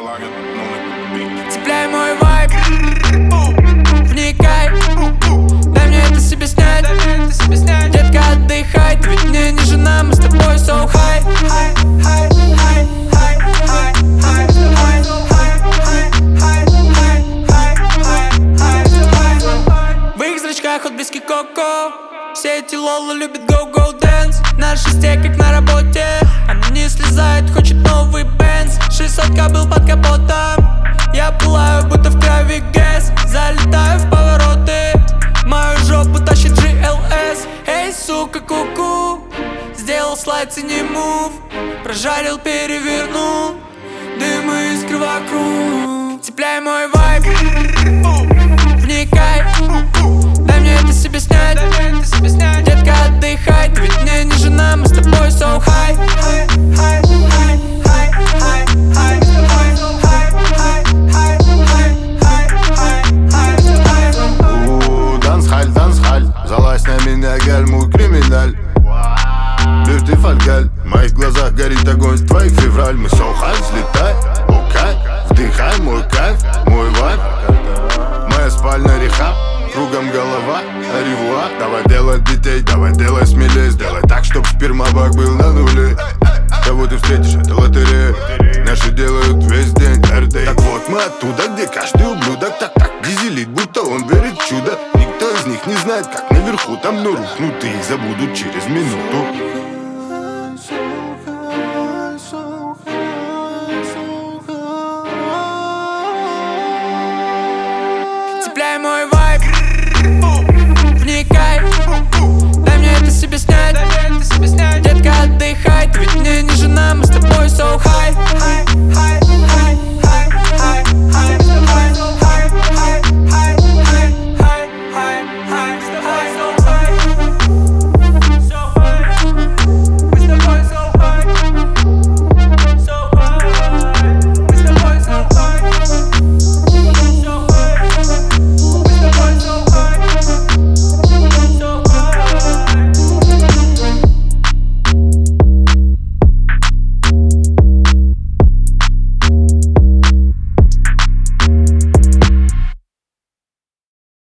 Цепляй мой вайб, вникай, дай мне это себе снять. Детка, отдыхай, ты ведь мне не жена, мы с тобой so high. В их зрачках отблески коко, все эти лолы любят go-go dance. На шесте, как на работе, она не слезает, хочет новый Бенз. 600к был под капотом, я пылаю, будто в крови гэс. Залетаю в повороты, мою жопу тащит GLS. Эй, сука, ку-ку, сделал слайд, цени мув, прожарил, перевернул, дым и искры вокруг. Цепляй мой вайб, вникай, дай мне это себе снять. Детка, отдыхай, ты ведь мне не жена, мы с тобой so high. Дансхаль, залазь на меня, галь, мой криминаль. Лишь ты фольгаль, в моих глазах горит огонь, твоих февраль. Мы so high, взлетай, окей, вдыхай мой кайф, мой вайб. Моя спальня рехаб, кругом голова, ревуа. Давай делай детей, давай делай смелее. Сделай так, чтоб спермобак был на нуле. Кого ты встретишь, это лотерея. Наши делают весь день РД. Так вот мы оттуда, где каждый ублюдок так дизелит, будто он верит в чудо. Никто из них не знает, как наверху там, но рухнут и их забудут через минуту.